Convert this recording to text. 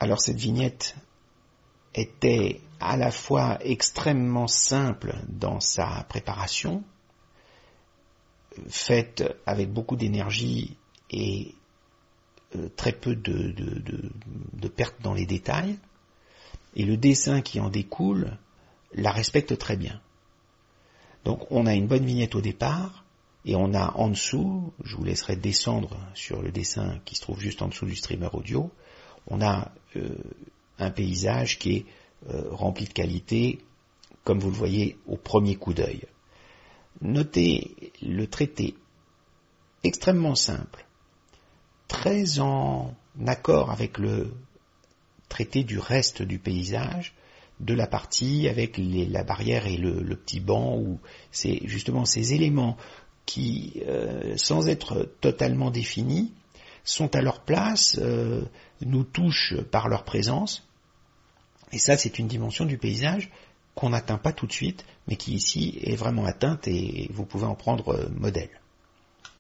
Alors cette vignette était à la fois extrêmement simple dans sa préparation, faite avec beaucoup d'énergie et très peu de pertes dans les détails, et le dessin qui en découle la respecte très bien. Donc on a une bonne vignette au départ, et on a en dessous, je vous laisserai descendre sur le dessin qui se trouve juste en dessous du streamer audio, on a un paysage qui est rempli de qualité, comme vous le voyez au premier coup d'œil. Notez le traité extrêmement simple, très en accord avec le traité du reste du paysage, de la partie avec la barrière et le petit banc, où c'est justement ces éléments qui, sans être totalement définis, sont à leur place, nous touchent par leur présence, et ça c'est une dimension du paysage qu'on n'atteint pas tout de suite, mais qui ici est vraiment atteinte et vous pouvez en prendre modèle.